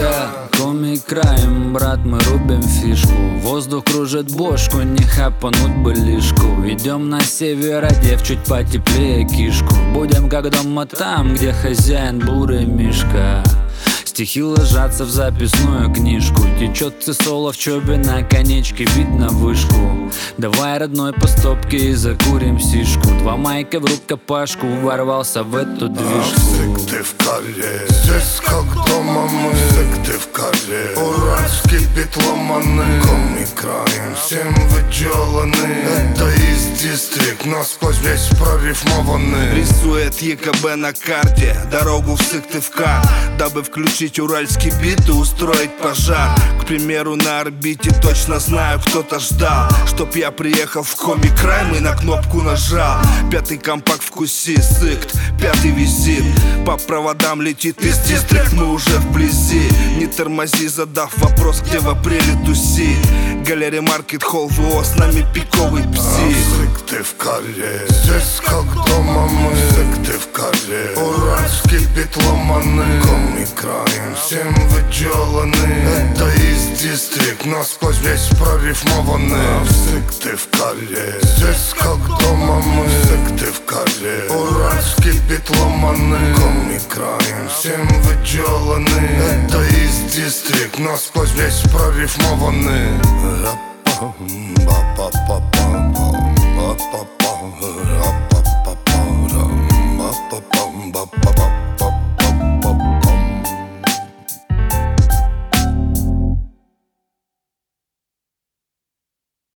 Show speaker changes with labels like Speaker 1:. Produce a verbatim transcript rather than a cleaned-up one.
Speaker 1: мишка. Коми краем, брат, мы рубим фишку. Воздух кружит бошку, не хапануть бы лишку. Идем на север, одев чуть потеплее кишку. Будем как дома там, где хозяин бурый мишка. Стихи ложатся в записную книжку. Течет цисола в чобе, на конечке видно вышку. Давай, родной, по стопке и закурим сишку. Два майка в рукопашку, ворвался в эту движку.
Speaker 2: Всык ты в коле, здесь как дома мы. Всык ты в коле, уральский бит ломаный. Коми краем, всем выделаны. Это из дистрикт, насквозь весь прорифмованный.
Speaker 3: Рисует ЕКБ на карте дорогу в Сыктывкар, дабы включить уральский бит и устроить пожар. К примеру, на орбите точно знаю, кто-то ждал, чтоб я приехал в Коми Крайм и на кнопку нажал. Пятый компакт вкуси, Сыкт, пятый визит. По проводам летит из дистрикт, мы уже вблизи. Не тормози, задав вопрос, где в апреле тусить. Галерея Маркет Холл, ВО, с нами пиковый пси.
Speaker 2: Всык ты в коле, здесь как дома мы. Всык ты в коле, уральский бит ломаный. Коми краем, всем выделаны. Это из дистрикт, насквозь весь прорифмованный. Всык ты в коле, здесь как дома мы. Всык ты в коле, уральский бит ломаный. Коми краем, всем выделаны. Это из дистрикт, насквозь весь прорифмованный. Ba ba ba ba ba ba ba ba ba